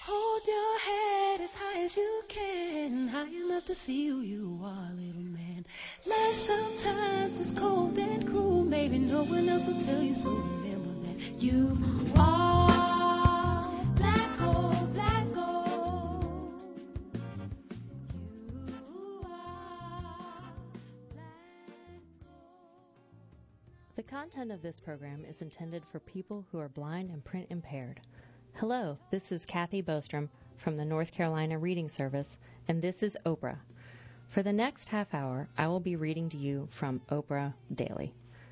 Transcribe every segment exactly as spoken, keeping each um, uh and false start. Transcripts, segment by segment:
Hold your head as high as you can, high enough to see who you are, little man. Life sometimes is cold and cruel, maybe no one else will tell you, so remember that you are black gold, black gold. You are black gold. The content of this program is intended for people who are blind and print impaired. Hello, this is Kathy Bostrom from the North Carolina Reading Service, and this is Oprah. For the next half hour, I will be reading to you from Oprah Daily.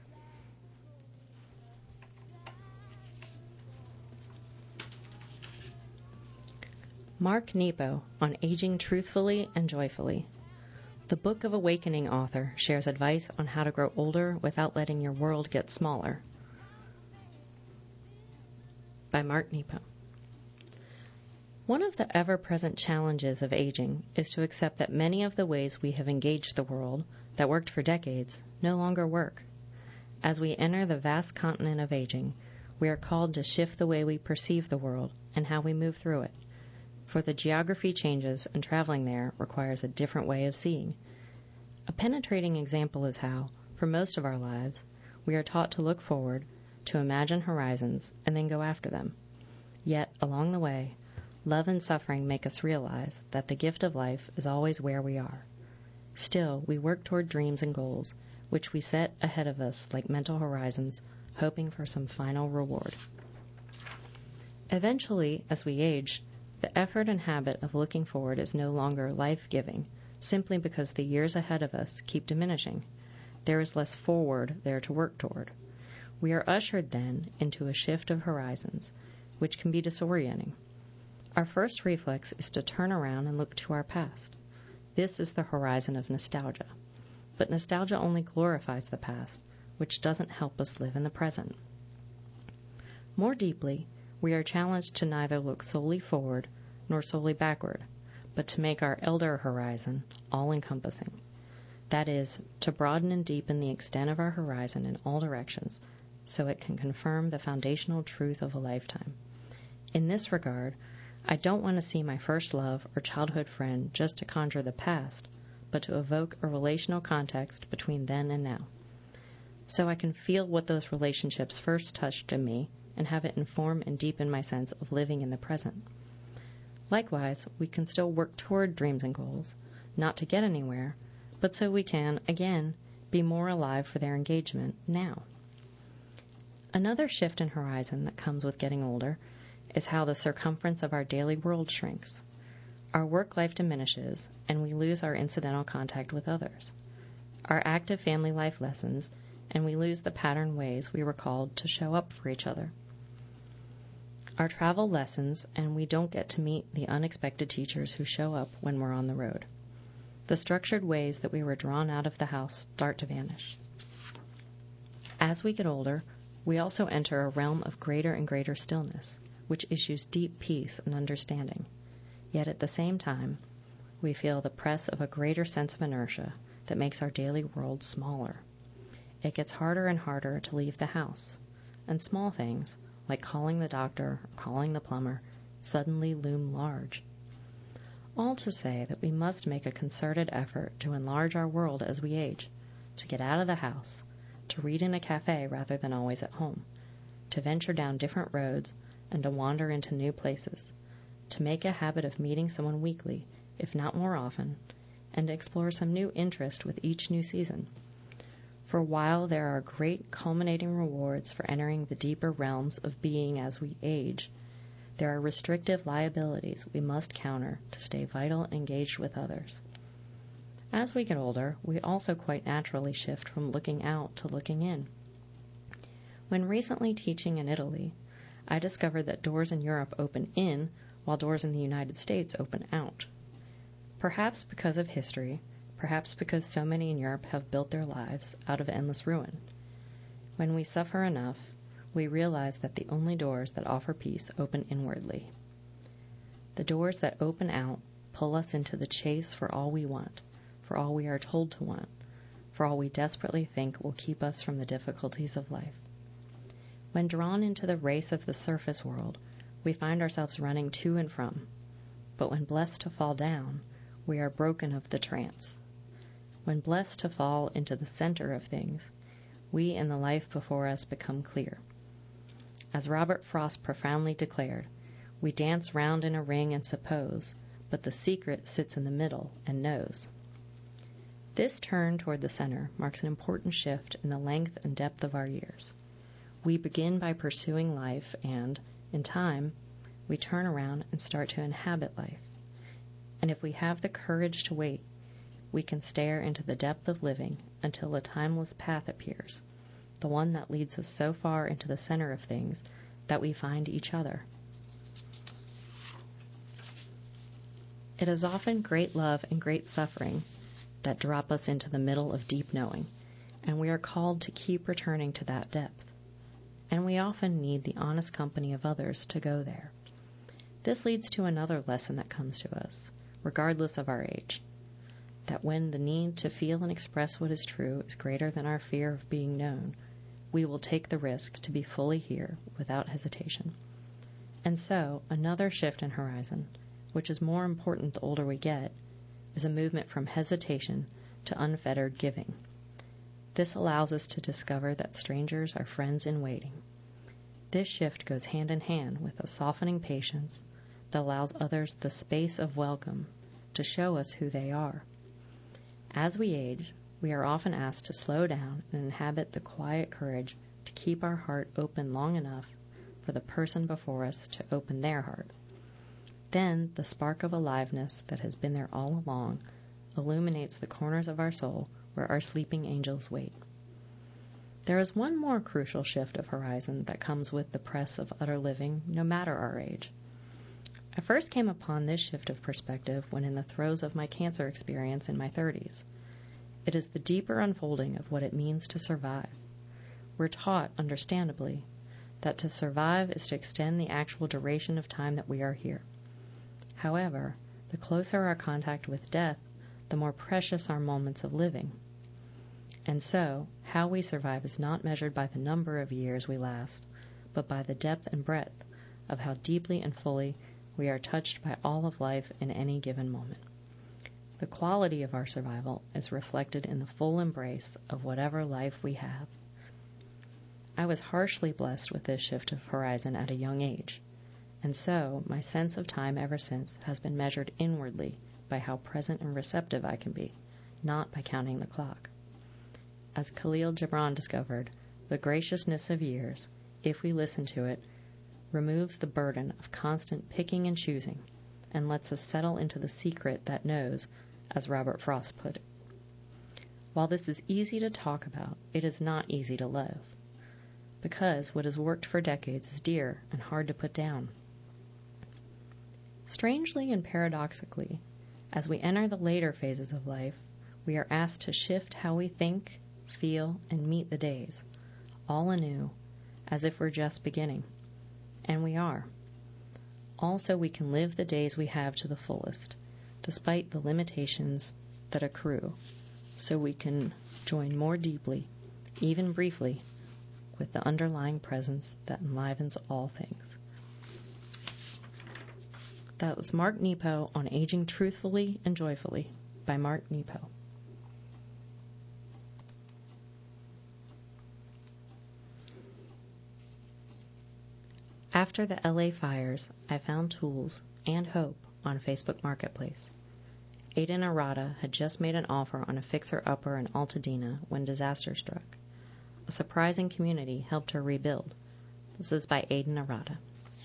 Mark Nepo on Aging Truthfully and Joyfully. The Book of Awakening author shares advice on how to grow older without letting your world get smaller. By Mark Nepo. One of the ever-present challenges of aging is to accept that many of the ways we have engaged the world that worked for decades no longer work. As we enter the vast continent of aging, we are called to shift the way we perceive the world and how we move through it. For the geography changes and traveling there requires a different way of seeing. A penetrating example is how, for most of our lives, we are taught to look forward, to imagine horizons, and then go after them. Yet, along the way, love and suffering make us realize that the gift of life is always where we are. Still, we work toward dreams and goals, which we set ahead of us like mental horizons, hoping for some final reward. Eventually, as we age, the effort and habit of looking forward is no longer life-giving, simply because the years ahead of us keep diminishing. There is less forward there to work toward. We are ushered then into a shift of horizons, which can be disorienting. Our first reflex is to turn around and look to our past. This is the horizon of nostalgia. But nostalgia only glorifies the past, which doesn't help us live in the present. More deeply, we are challenged to neither look solely forward nor solely backward, but to make our elder horizon all-encompassing. That is, to broaden and deepen the extent of our horizon in all directions, so it can confirm the foundational truth of a lifetime. In this regard, I don't want to see my first love or childhood friend just to conjure the past, but to evoke a relational context between then and now, so I can feel what those relationships first touched in me and have it inform and deepen my sense of living in the present. Likewise, we can still work toward dreams and goals, not to get anywhere, but so we can, again, be more alive for their engagement now. Another shift in horizon that comes with getting older is how the circumference of our daily world shrinks. Our work life diminishes, and we lose our incidental contact with others. Our active family life lessens, and we lose the patterned ways we were called to show up for each other. Our travel lessens, and we don't get to meet the unexpected teachers who show up when we're on the road. The structured ways that we were drawn out of the house start to vanish. As we get older, we also enter a realm of greater and greater stillness, which issues deep peace and understanding. Yet at the same time, we feel the press of a greater sense of inertia that makes our daily world smaller. It gets harder and harder to leave the house, and small things, like calling the doctor or calling the plumber, suddenly loom large. All to say that we must make a concerted effort to enlarge our world as we age, to get out of the house, to read in a cafe rather than always at home, to venture down different roads, and to wander into new places, to make a habit of meeting someone weekly, if not more often, and to explore some new interest with each new season. For while there are great culminating rewards for entering the deeper realms of being as we age, there are restrictive liabilities we must counter to stay vital and engaged with others. As we get older, we also quite naturally shift from looking out to looking in. When recently teaching in Italy, I discovered that doors in Europe open in, while doors in the United States open out. Perhaps because of history, perhaps because so many in Europe have built their lives out of endless ruin. When we suffer enough, we realize that the only doors that offer peace open inwardly. The doors that open out pull us into the chase for all we want, for all we are told to want, for all we desperately think will keep us from the difficulties of life. When drawn into the race of the surface world, we find ourselves running to and from. But when blessed to fall down, we are broken of the trance. When blessed to fall into the center of things, we and the life before us become clear. As Robert Frost profoundly declared, we dance round in a ring and suppose, but the secret sits in the middle and knows. This turn toward the center marks an important shift in the length and depth of our years. We begin by pursuing life and, in time, we turn around and start to inhabit life. And if we have the courage to wait, we can stare into the depth of living until a timeless path appears, the one that leads us so far into the center of things that we find each other. It is often great love and great suffering that drop us into the middle of deep knowing, and we are called to keep returning to that depth. And we often need the honest company of others to go there. This leads to another lesson that comes to us, regardless of our age, that when the need to feel and express what is true is greater than our fear of being known, we will take the risk to be fully here without hesitation. And so, another shift in horizon, which is more important the older we get, is a movement from hesitation to unfettered giving. This allows us to discover that strangers are friends in waiting. This shift goes hand in hand with a softening patience that allows others the space of welcome to show us who they are. As we age, we are often asked to slow down and inhabit the quiet courage to keep our heart open long enough for the person before us to open their heart. Then the spark of aliveness that has been there all along illuminates the corners of our soul where our sleeping angels wait. There is one more crucial shift of horizon that comes with the press of utter living, no matter our age. I first came upon this shift of perspective when in the throes of my cancer experience in my thirties. It is the deeper unfolding of what it means to survive. We're taught, understandably, that to survive is to extend the actual duration of time that we are here. However, the closer our contact with death, the more precious our moments of living. And so, how we survive is not measured by the number of years we last, but by the depth and breadth of how deeply and fully we are touched by all of life in any given moment. The quality of our survival is reflected in the full embrace of whatever life we have. I was harshly blessed with this shift of horizon at a young age, and so my sense of time ever since has been measured inwardly by how present and receptive I can be, not by counting the clock. As Khalil Gibran discovered, the graciousness of years, if we listen to it, removes the burden of constant picking and choosing and lets us settle into the secret that knows, as Robert Frost put it. While this is easy to talk about, it is not easy to live, because what has worked for decades is dear and hard to put down. Strangely and paradoxically, as we enter the later phases of life, we are asked to shift how we think, feel, and meet the days, all anew, as if we're just beginning. And we are. Also, we can live the days we have to the fullest, despite the limitations that accrue, so we can join more deeply, even briefly, with the underlying presence that enlivens all things. That was Mark Nepo on Aging Truthfully and Joyfully by Mark Nepo. After the L A fires, I found tools and hope on Facebook Marketplace. Aiden Arata had just made an offer on a fixer-upper in Altadena when disaster struck. A surprising community helped her rebuild. This is by Aiden Arata.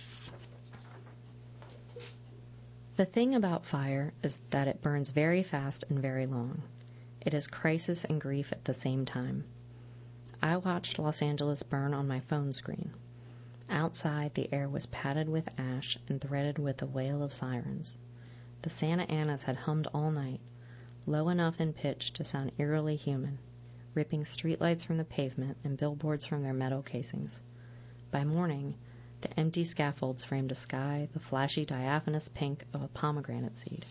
The thing about fire is that it burns very fast and very long. It is crisis and grief at the same time. I watched Los Angeles burn on my phone screen. Outside, the air was padded with ash and threaded with the wail of sirens. The Santa Anas had hummed all night, low enough in pitch to sound eerily human, ripping streetlights from the pavement and billboards from their metal casings. By morning, the empty scaffolds framed a sky the flashy diaphanous pink of a pomegranate seed.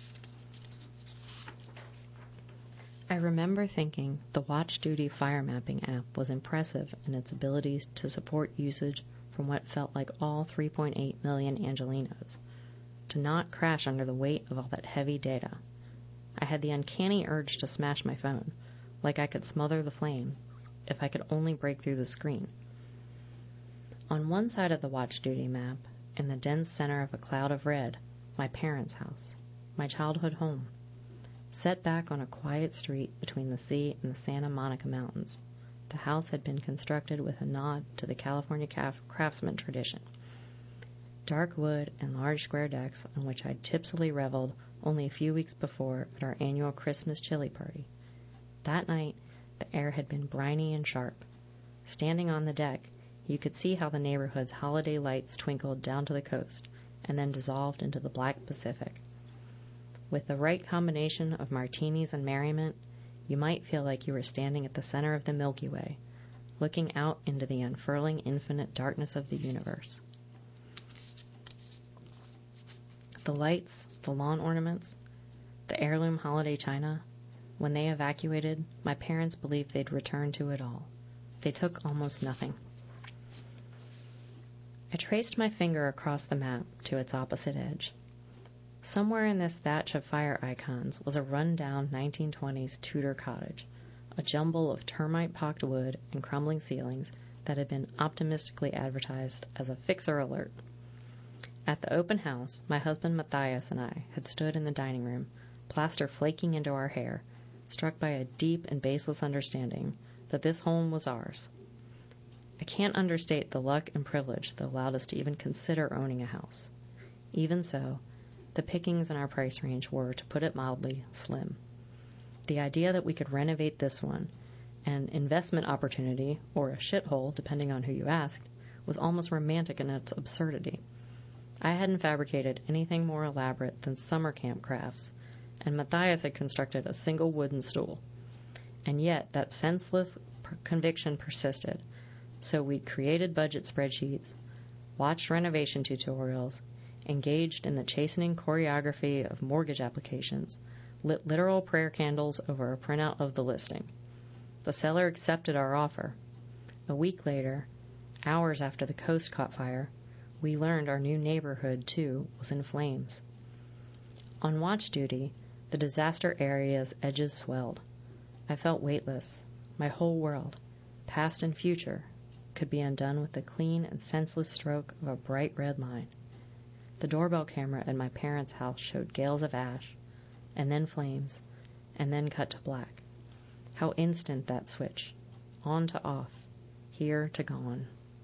I remember thinking the Watch Duty fire mapping app was impressive in its ability to support usage from what felt like all three point eight million Angelinos, to not crash under the weight of all that heavy data. I had the uncanny urge to smash my phone, like I could smother the flame if I could only break through the screen. On one side of the watch duty map, in the dense center of a cloud of red, my parents' house, my childhood home, set back on a quiet street between the sea and the Santa Monica Mountains. The house had been constructed with a nod to the California craftsman tradition. Dark wood and large square decks on which I'd tipsily reveled only a few weeks before at our annual Christmas chili party. That night, the air had been briny and sharp. Standing on the deck, you could see how the neighborhood's holiday lights twinkled down to the coast and then dissolved into the black Pacific. With the right combination of martinis and merriment, you might feel like you were standing at the center of the Milky Way, looking out into the unfurling infinite darkness of the universe. The lights, the lawn ornaments, the heirloom holiday china, when they evacuated, my parents believed they'd return to it all. They took almost nothing. I traced my finger across the map to its opposite edge. Somewhere in this thatch of fire icons was a run-down nineteen twenties Tudor cottage, a jumble of termite-pocked wood and crumbling ceilings that had been optimistically advertised as a fixer alert. At the open house, my husband Matthias and I had stood in the dining room, plaster flaking into our hair, struck by a deep and baseless understanding that this home was ours. I can't understate the luck and privilege that allowed us to even consider owning a house. Even so, the pickings in our price range were, to put it mildly, slim. The idea that we could renovate this one, an investment opportunity, or a shithole, depending on who you asked, was almost romantic in its absurdity. I hadn't fabricated anything more elaborate than summer camp crafts, and Matthias had constructed a single wooden stool. And yet that senseless per- conviction persisted, so we'd created budget spreadsheets, watched renovation tutorials, engaged in the chastening choreography of mortgage applications, lit literal prayer candles over a printout of the listing. The seller accepted our offer. A week later, hours after the coast caught fire, we learned our new neighborhood, too, was in flames. On watch duty, the disaster area's edges swelled. I felt weightless. My whole world, past and future, could be undone with the clean and senseless stroke of a bright red line. The doorbell camera at my parents' house showed gales of ash, and then flames, and then cut to black. How instant that switch. On to off. Here to gone.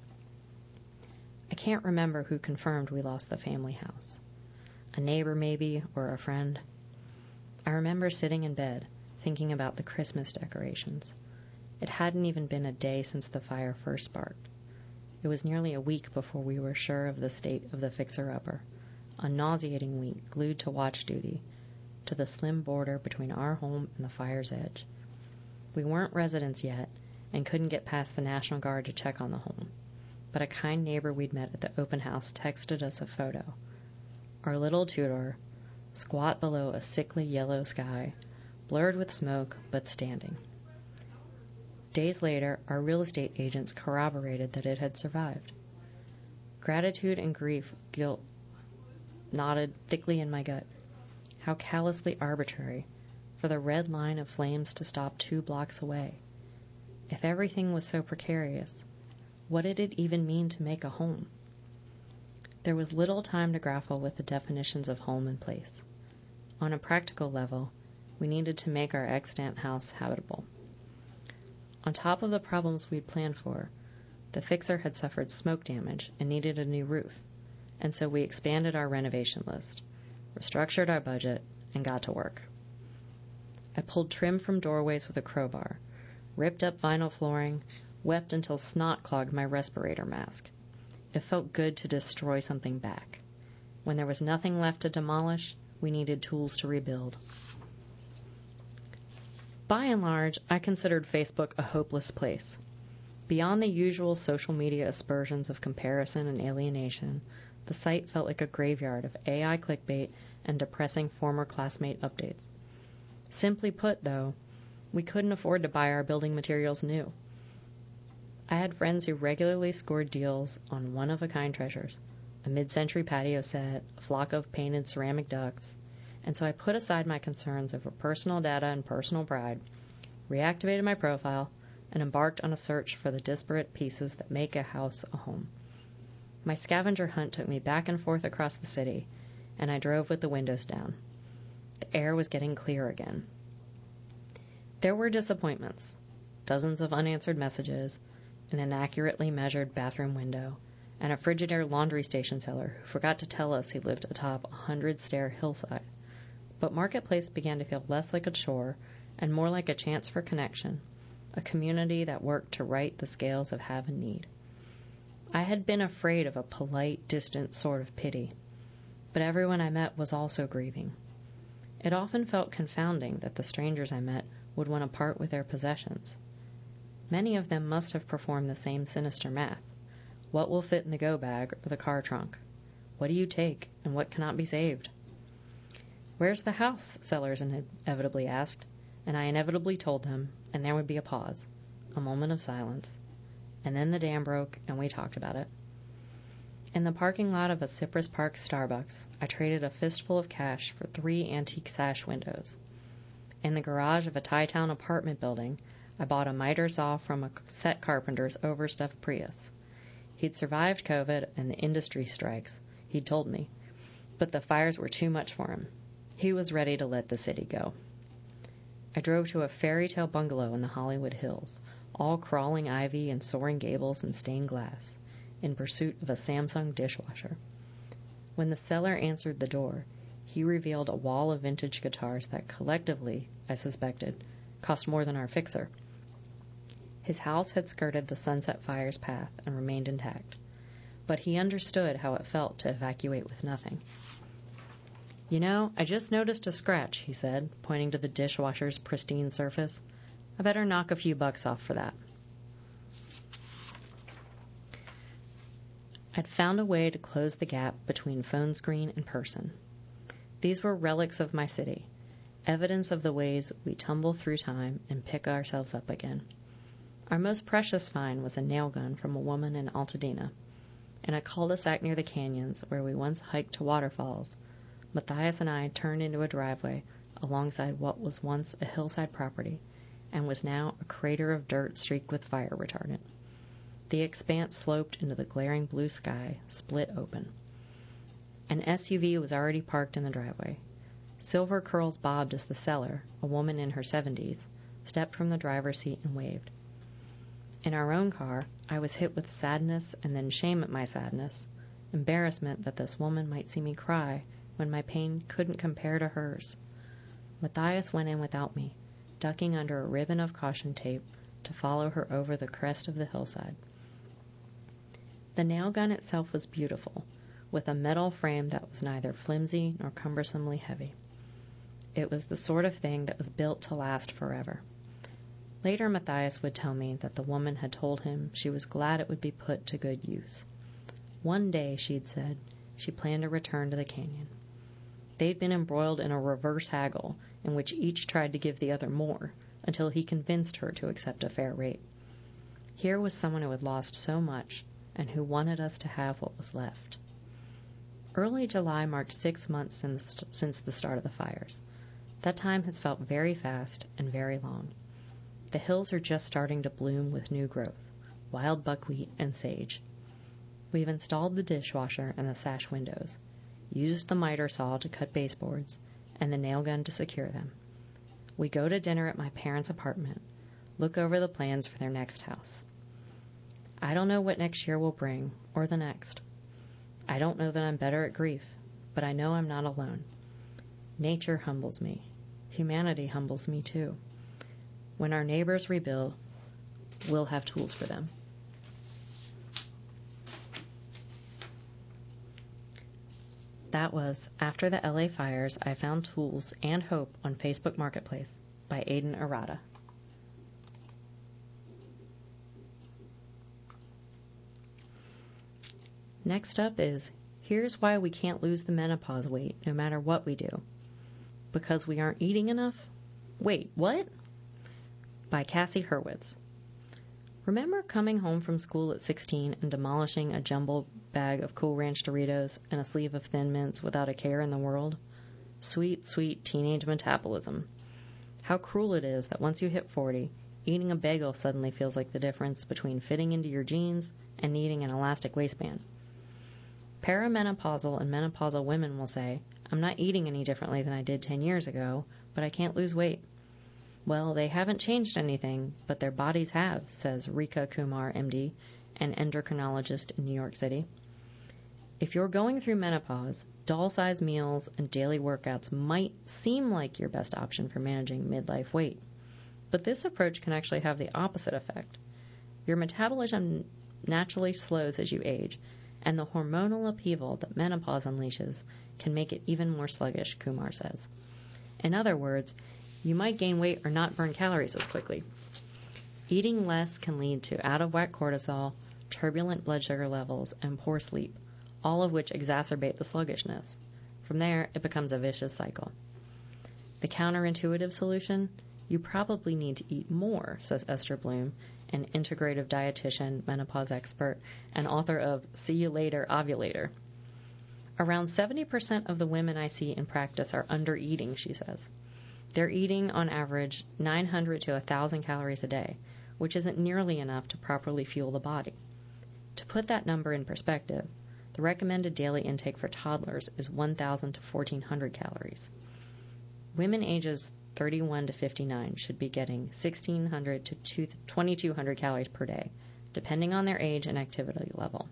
I can't remember who confirmed we lost the family house. A neighbor maybe, or a friend. I remember sitting in bed, thinking about the Christmas decorations. It hadn't even been a day since the fire first sparked. It was nearly a week before we were sure of the state of the fixer-upper, a nauseating week glued to watch duty, to the slim border between our home and the fire's edge. We weren't residents yet, and couldn't get past the National Guard to check on the home, but a kind neighbor we'd met at the open house texted us a photo. Our little Tudor, squat below a sickly yellow sky, blurred with smoke, but standing. Days later, our real estate agents corroborated that it had survived. Gratitude and grief, guilt, knotted thickly in my gut. How callously arbitrary, for the red line of flames to stop two blocks away. If everything was so precarious, what did it even mean to make a home? There was little time to grapple with the definitions of home and place. On a practical level, we needed to make our extant house habitable. On top of the problems we'd planned for, the fixer had suffered smoke damage and needed a new roof, and so we expanded our renovation list, restructured our budget, and got to work. I pulled trim from doorways with a crowbar, ripped up vinyl flooring, wept until snot clogged my respirator mask. It felt good to destroy something back. When there was nothing left to demolish, we needed tools to rebuild. By and large, I considered Facebook a hopeless place. Beyond the usual social media aspersions of comparison and alienation, the site felt like a graveyard of A I clickbait and depressing former classmate updates. Simply put, though, we couldn't afford to buy our building materials new. I had friends who regularly scored deals on one-of-a-kind treasures, a mid-century patio set, a flock of painted ceramic ducks, and so I put aside my concerns over personal data and personal pride, reactivated my profile, and embarked on a search for the disparate pieces that make a house a home. My scavenger hunt took me back and forth across the city, and I drove with the windows down. The air was getting clear again. There were disappointments, dozens of unanswered messages, an inaccurately measured bathroom window, and a Frigidaire laundry station seller who forgot to tell us he lived atop a hundred-stair hillside. But Marketplace began to feel less like a chore and more like a chance for connection, a community that worked to right the scales of have and need. I had been afraid of a polite, distant sort of pity, but everyone I met was also grieving. It often felt confounding that the strangers I met would want to part with their possessions. Many of them must have performed the same sinister math. What will fit in the go bag or the car trunk? What do you take, and what cannot be saved? Where's the house? Sellers inevitably asked, and I inevitably told them, and there would be a pause, a moment of silence, and then the dam broke, and we talked about it. In the parking lot of a Cypress Park Starbucks, I traded a fistful of cash for three antique sash windows. In the garage of a Thai-town apartment building, I bought a miter saw from a set carpenter's overstuffed Prius. He'd survived COVID and the industry strikes, he'd told me, but the fires were too much for him. He was ready to let the city go. I drove to a fairy tale bungalow in the Hollywood Hills, all crawling ivy and soaring gables and stained glass, in pursuit of a Samsung dishwasher. When the seller answered the door, he revealed a wall of vintage guitars that collectively, I suspected, cost more than our fixer. His house had skirted the Sunset Fire's path and remained intact, but he understood how it felt to evacuate with nothing. You know, I just noticed a scratch, he said, pointing to the dishwasher's pristine surface. I better knock a few bucks off for that. I'd found a way to close the gap between phone screen and person. These were relics of my city, evidence of the ways we tumble through time and pick ourselves up again. Our most precious find was a nail gun from a woman in Altadena. In a cul-de-sac near the canyons where we once hiked to waterfalls, Matthias and I turned into a driveway alongside what was once a hillside property and was now a crater of dirt streaked with fire retardant. The expanse sloped into the glaring blue sky, split open. An S U V was already parked in the driveway. Silver curls bobbed as the seller, a woman in her seventies, stepped from the driver's seat and waved. In our own car, I was hit with sadness and then shame at my sadness, embarrassment that this woman might see me cry when my pain couldn't compare to hers. Matthias went in without me, ducking under a ribbon of caution tape to follow her over the crest of the hillside. The nail gun itself was beautiful, with a metal frame that was neither flimsy nor cumbersomely heavy. It was the sort of thing that was built to last forever. Later, Matthias would tell me that the woman had told him she was glad it would be put to good use. One day, she'd said, she planned to return to the canyon. They'd been embroiled in a reverse haggle in which each tried to give the other more until he convinced her to accept a fair rate. Here was someone who had lost so much and who wanted us to have what was left. Early July marked six months since the start of the fires. That time has felt very fast and very long. The hills are just starting to bloom with new growth, wild buckwheat and sage. We've installed the dishwasher and the sash windows, used the miter saw to cut baseboards, and the nail gun to secure them. We go to dinner at my parents' apartment, look over the plans for their next house. I don't know what next year will bring, or the next. I don't know that I'm better at grief, but I know I'm not alone. Nature humbles me. Humanity humbles me too. When our neighbors rebuild, we'll have tools for them. That was After the L A Fires, I Found Tools and Hope on Facebook Marketplace by Aidan Arata. Next up is Here's Why We Can't Lose the Menopause Weight No Matter What We Do. Because we aren't eating enough? Wait, what? By Cassie Hurwitz. Remember coming home from school at sixteen and demolishing a jumble bag of Cool Ranch Doritos and a sleeve of Thin Mints without a care in the world? Sweet, sweet teenage metabolism. How cruel it is that once you hit forty, eating a bagel suddenly feels like the difference between fitting into your jeans and needing an elastic waistband. Perimenopausal and menopausal women will say, I'm not eating any differently than I did ten years ago, but I can't lose weight. Well, they haven't changed anything, but their bodies have, says Rika Kumar, M D, an endocrinologist in New York City. If you're going through menopause, doll-sized meals and daily workouts might seem like your best option for managing midlife weight. But this approach can actually have the opposite effect. Your metabolism naturally slows as you age, and the hormonal upheaval that menopause unleashes can make it even more sluggish, Kumar says. In other words, you might gain weight or not burn calories as quickly. Eating less can lead to out-of-whack cortisol, turbulent blood sugar levels, and poor sleep, all of which exacerbate the sluggishness. From there, it becomes a vicious cycle. The counterintuitive solution? You probably need to eat more, says Esther Bloom, an integrative dietitian, menopause expert, and author of See You Later, Ovulator. Around seventy percent of the women I see in practice are under-eating, she says. They're eating, on average, nine hundred to one thousand calories a day, which isn't nearly enough to properly fuel the body. To put that number in perspective, the recommended daily intake for toddlers is one thousand to fourteen hundred calories. Women ages thirty-one to fifty-nine should be getting sixteen hundred to twenty-two hundred calories per day, depending on their age and activity level.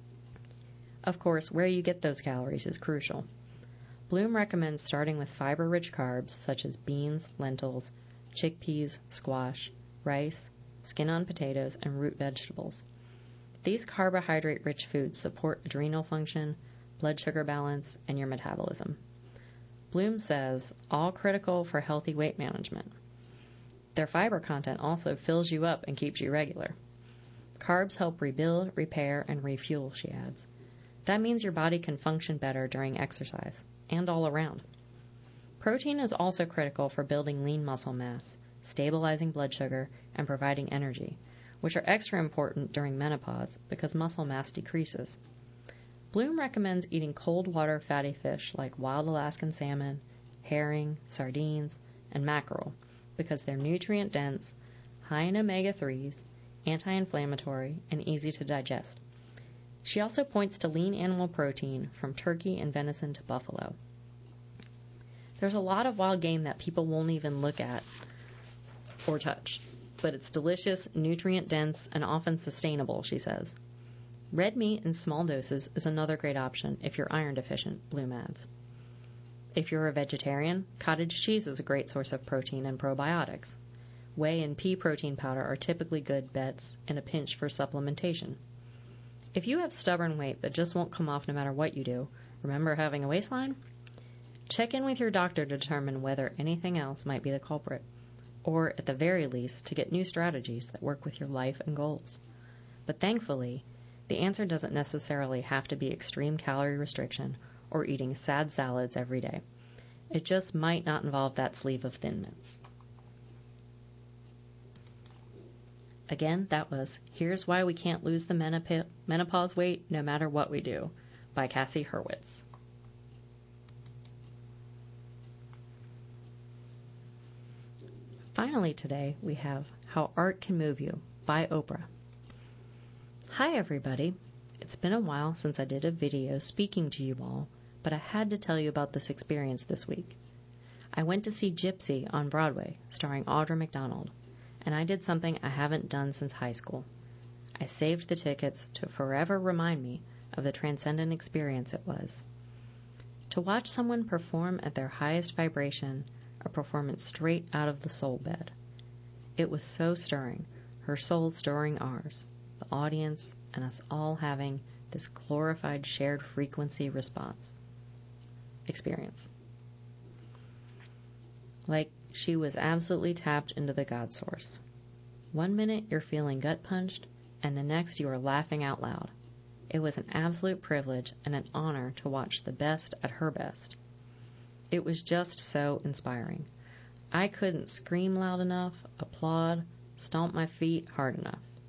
Of course, where you get those calories is crucial. Bloom recommends starting with fiber-rich carbs such as beans, lentils, chickpeas, squash, rice, skin-on potatoes, and root vegetables. These carbohydrate-rich foods support adrenal function, blood sugar balance, and your metabolism. Bloom says, all critical for healthy weight management. Their fiber content also fills you up and keeps you regular. Carbs help rebuild, repair, and refuel, she adds. That means your body can function better during exercise, and all around. Protein is also critical for building lean muscle mass, stabilizing blood sugar, and providing energy, which are extra important during menopause because muscle mass decreases. Bloom recommends eating cold water fatty fish like wild Alaskan salmon, herring, sardines, and mackerel because they're nutrient dense, high in omega threes, anti-inflammatory, and easy to digest. She also points to lean animal protein from turkey and venison to buffalo. There's a lot of wild game that people won't even look at or touch, but it's delicious, nutrient-dense, and often sustainable, she says. Red meat in small doses is another great option if you're iron deficient, Bloom adds. If you're a vegetarian, cottage cheese is a great source of protein and probiotics. Whey and pea protein powder are typically good bets and a pinch for supplementation. If you have stubborn weight that just won't come off no matter what you do, remember having a waistline? Check in with your doctor to determine whether anything else might be the culprit, or at the very least to get new strategies that work with your life and goals. But thankfully, the answer doesn't necessarily have to be extreme calorie restriction or eating sad salads every day. It just might not involve that sleeve of Thin Mints. Again, that was Here's Why We Can't Lose the Menop- Menopause Weight No Matter What We Do by Cassie Hurwitz. Finally today, we have How Art Can Move You by Oprah. Hi everybody. It's been a while since I did a video speaking to you all, but I had to tell you about this experience this week. I went to see Gypsy on Broadway, starring Audra McDonald, and I did something I haven't done since high school. I saved the tickets to forever remind me of the transcendent experience it was. To watch someone perform at their highest vibration, a performance straight out of the soul bed. It was so stirring, her soul stirring ours, the audience, and us all having this glorified shared frequency response experience. Like she was absolutely tapped into the God source. One minute you're feeling gut punched, and the next you are laughing out loud. It was an absolute privilege and an honor to watch the best at her best. It was just so inspiring. I couldn't scream loud enough, applaud, stomp my feet hard enough.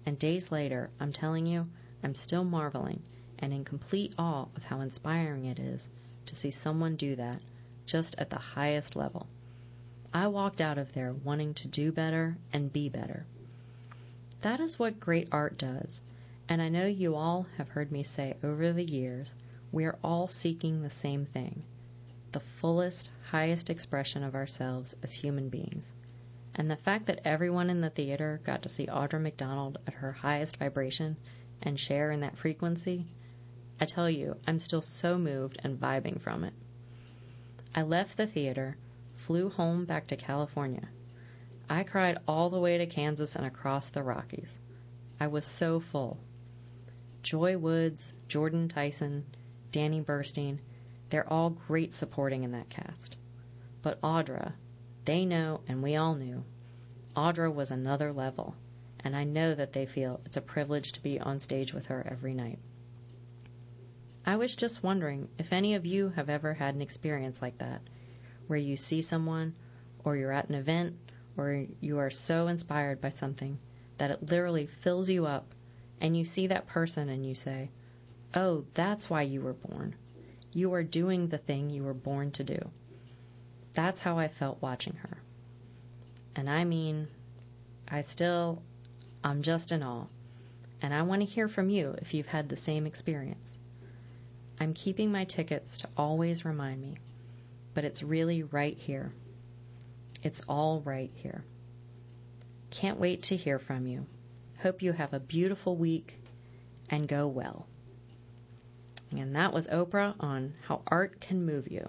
And days later, I'm telling you, I'm still marveling and in complete awe of how inspiring it is to see someone do that, just at the highest level. I walked out of there wanting to do better and be better. That is what great art does, and I know you all have heard me say over the years, we are all seeking the same thing, the fullest, highest expression of ourselves as human beings. And the fact that everyone in the theater got to see Audra McDonald at her highest vibration and share in that frequency, I tell you, I'm still so moved and vibing from it. I left the theater, flew home back to California. I cried all the way to Kansas and across the Rockies. I was so full. Joy Woods, Jordan Tyson, Danny Burstein, they're all great supporting in that cast. But Audra, they know and we all knew, Audra was another level, and I know that they feel it's a privilege to be on stage with her every night. I was just wondering if any of you have ever had an experience like that, where you see someone, or you're at an event, or you are so inspired by something that it literally fills you up, and you see that person and you say, oh, that's why you were born. You are doing the thing you were born to do. That's how I felt watching her. And I mean, I still, I'm just in awe, and I want to hear from you if you've had the same experience. I'm keeping my tickets to always remind me, but it's really right here. It's all right here. Can't wait to hear from you. Hope you have a beautiful week and go well. And that was Oprah on how art can move you.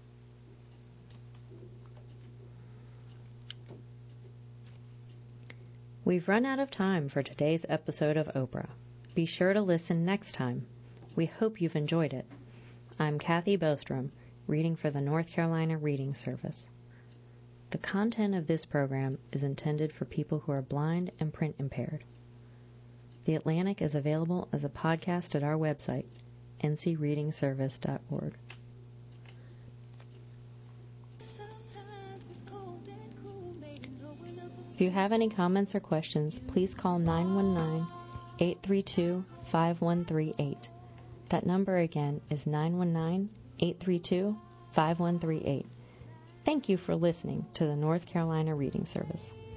We've run out of time for today's episode of Oprah. Be sure to listen next time. We hope you've enjoyed it. I'm Kathy Bostrom, reading for the North Carolina Reading Service. The content of this program is intended for people who are blind and print impaired. The Atlantic is available as a podcast at our website, n c reading service dot org. If you have any comments or questions, please call nine one nine, eight three two, five one three eight. That number again is nine one nine, eight three two, five one three eight. Thank you for listening to the North Carolina Reading Service.